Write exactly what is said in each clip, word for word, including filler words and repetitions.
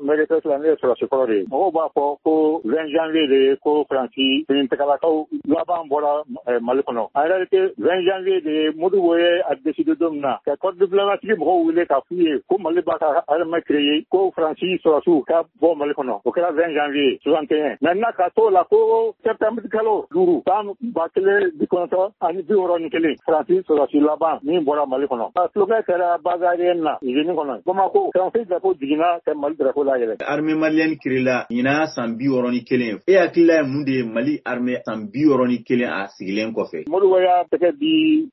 mérite la ne sɔrɔ sikɔrɔ de mɔgɔw b'a fɔ ko vingt janvier de ko Faransi finitigilakaw laban bɔra Mali kɔnɔ en réalité vingt janvier de Modibo ye a décidé don min na ka corps diplomatique mɔgɔw wele k'a f'u ye ko Mali b'a ka armée créer ko Faransi sɔrɔsiw ka bɔ Mali kɔnɔ o kɛra vingt janvier soixante et un maintenant ka t'o la ko septembre kalo duuru san ba kelen bi kɔnɔntɔn ani bi wɔɔrɔ ni kelen Faransi sɔrɔsi laban min bɔra Mali kɔnɔ a slogan kɛra base aérienne na usine kɔnɔ Bamako Faransi drapeau jiginna ka Mali drapeau layɛlɛ. Armée malienne créela ɲina san bi wɔɔrɔ ni kelen e hakilila ye mun de ye Mali armée san bi wɔɔrɔ ni kelen a sigilen kɔfɛ. Modibo y'a tɛgɛ di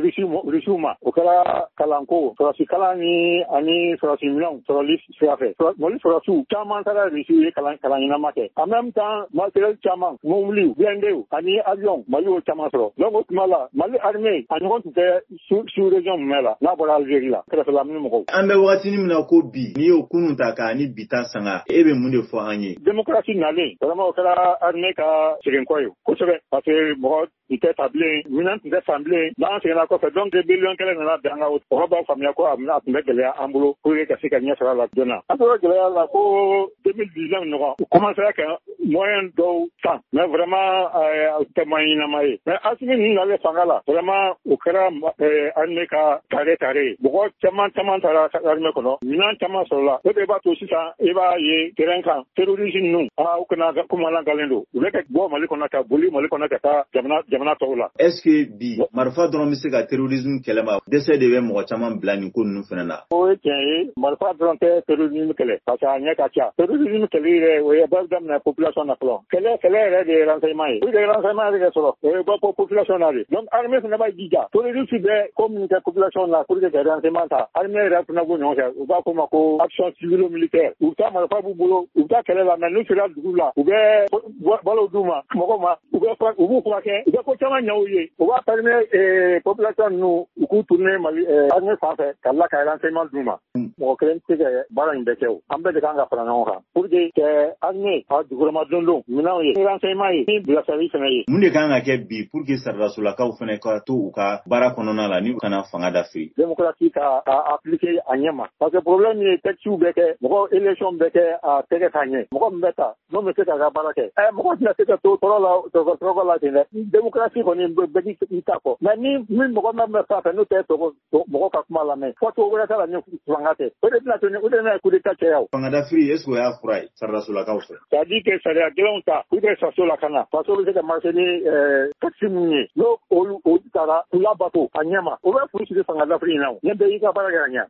Rusiw ma o kɛra kalanko sɔrɔsi kalan ni ani sɔrɔsi minɛnw sɔrɔli sira fɛ Mali sɔrɔsiw caman taara Rusiw ye kalan kalan ɲɛnama kɛ en même temps matériel caman mobiliw blindew ani avion Mali y'o caman sɔrɔ donc o tuma la Mali armée a ɲɔgɔn tun tɛ sous région mun la n'a bɔra Algérie la kɛrɛfɛla minnu mɔgɔw. An bɛ wagatinin min na ko bi n'i y'o kunun ta k'a ni bi ta sanga e bɛ mun de fɔ an ye. Démocratie nalen vraiment o kɛra armée ka seginkɔ ye kosɛbɛ parce que mɔgɔ tun tɛ ta bilen minɛn tun tɛ san bilen n'an seginna kɔfɛ donc rébellion kɛlɛ nana bɛn an ka mɔgɔ b'a faamuya ko a tun bɛ gɛlɛya an bolo pour que ka se ka ɲɛ sɔrɔ a la joona. An tora gɛlɛya la ko deux mille dix-neuf ɲɔgɔn u commencera ka moyen dɔw san mais vraiment o tɛ moyen ɲɛnama ye mais Asimi ninnu nalen fanga la vraiment o kɛra armée ka tare tare mɔgɔ caman caman taara armée kɔnɔ minɛn caman sɔrɔla o de b'a to sisan i b'a ye terrain kan terroriste ninnu aa u kana kuma langalen don u bɛ ka bɔ Mali kɔnɔ ka boli Mali kɔnɔ ka taa jamana jamana tɔw la. Est-ce que bi marifa dɔrɔn bɛ se ka terrorisme kɛlɛ ma dɛsɛ de bɛ mɔgɔ caman bila nin ko ninnu fana na. O ye tiɲɛ ye marifa dɔrɔn tɛ terrorisme kɛlɛ parce que a ɲɛ ka ca terrorisme kɛlɛ yɛrɛ o ye bɛɛ daminɛ population na fɔlɔ kɛlɛ kɛlɛ yɛrɛ de ye renseignement ye o de ye renseignement yɛrɛ kɛ sɔrɔ o ye bɔ population na de donc armée fana b'a jija terroriste bɛ ko min kɛ population na pour que ka renseignement ta armée yɛrɛ fana b'o ɲɔgɔn kɛ u b'a fɔ ma ko action civilo militaire u bɛ taa marifa b'u bolo u bɛ taa kɛlɛ la mais n'u sera dugu la u bɛ balo d'u ma mɔgɔw ma u bɛ u b'u furakɛ u bɛ ko caman ɲɛ u ye u b'a permet population ninnu u k'u tourner Mali armée sanfɛ ka tila ka renseignement d'u ma mɔgɔ kelen tɛ se ka baara in bɛɛ kɛ o an bɛɛ de kan ka fara ɲɔgɔn kan pour que kɛ armée a dugukɔnɔma don don minɛnw ye renseignement ye ni bilasirali fana ye. Mun de kan ka kɛ bi pour que saridasolakaw fana ka to u ka baara kɔnɔna la ni u kana fanga dafiri. Démocratie ka appliquer a ɲɛ ma parce que problème ye texte bɛɛ kɛ mɔgɔ élection bɛɛ kɛ a tɛgɛ ka ɲɛ mɔgɔ min bɛ ta n'o bɛ se k'a ka baara kɛ ɛ mɔgɔ tɛna se ka to tɔɔrɔ la tɔgɔ la ten dɛ démocratie kɔni bɛɛ k'i ta kɔ mais ni min mɔgɔ min bɛ fɛn fɛn n'o tɛ mɔgɔ ka kuma lamɛn fɔ cogo wɛrɛ t'a la ni fanga tɛ o de bɛna to o de bɛna coup d'état caya o. Fanga dafiri est-ce que o y'a fura ye saridasolakaw fɛ. c'est à dire que sariya gɛlɛnw ta u bɛ faso lakana faso bɛ se ka marché ni taxi minnu ye n'o olu olu taara u labato a ɲɛ ma o bɛ furu sigi fanga dafiri in na o ɲɛ bɛɛ y'i ka baara kɛ ka ɲɛ.